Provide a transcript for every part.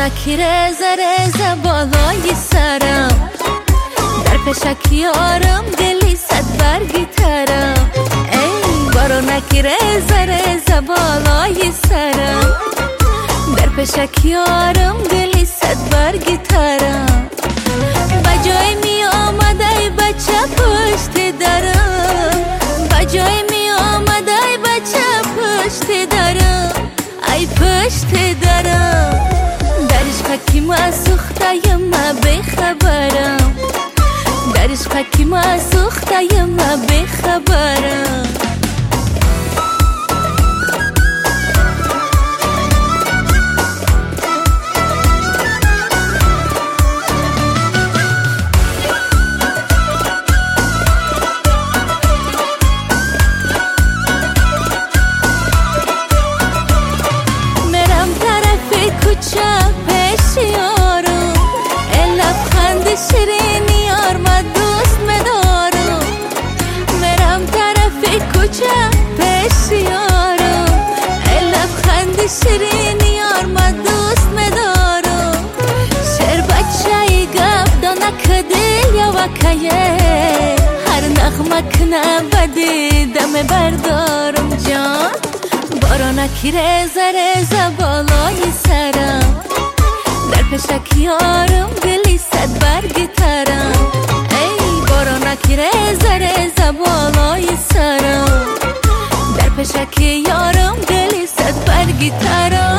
بارونکی رزه رزه بالای سرم، در پشک یارم دلی صد برگی ترم. ای بارونکی رزه رزه بالای سرم، در پشک یارم دلی صد برگی ترم. بجای می آمد ای بچه پشت درم، بجای می آمد ای بچه پشت درم، ای پشت درم. در عشق ما سوخته ما بخبرم، در عشق ما سوخته ما بخبرم. پیش یارم لبخند شیرین یار من دوست مدارم، میرم طرف کوچه پیش یارم لبخند شیرین یار من دوست مدارم. شعر بچه گپ دانک دل یا وکیه، هر نغمک نبدی دم بردارم جان. بارونکی رزه رزه بالای سرم، در پشک یارم دلی صد برگی ترم. ای بارونکی رزه رزه بالای سرم، در پشک یارم دلی صد برگی ترم.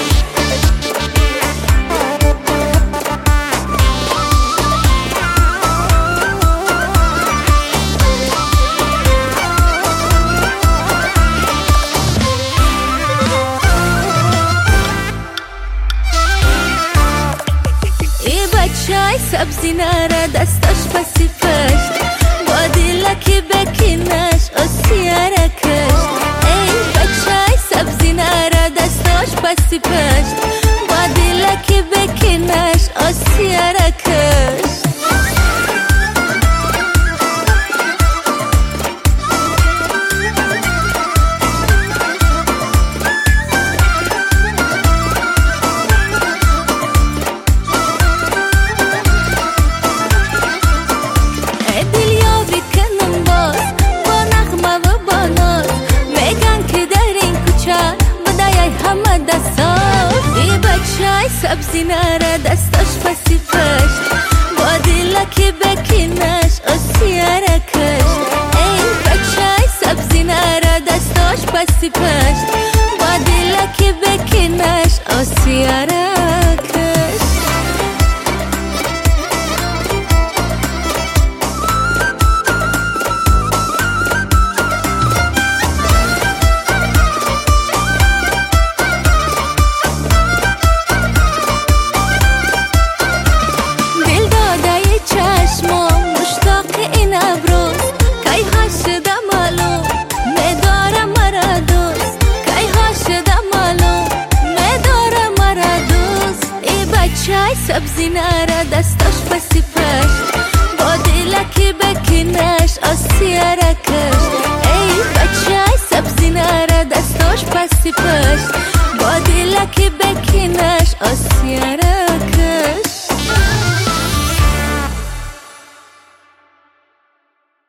چای سبزی نره دستاش پسی پشت، با دیلکی بکینش آسیاره کشت. ای بچای سبزی نره دستاش پسی پشت، با دیلکی بکینش آسیاره کشت. سبزی نره دستاش پسی پشت، با دیلکی بکینش آسیاره کشت. ای بچه سبزی نره دستاش پسی پشت، با دیلکی بکینش آسیاره کشت. سبزی نره دستاش پسی پشت، با دیلکی بکینش آسیاره کشت. ای بچه سبزی نره دستاش پسی پشت، با دیلکی بکینش آسیاره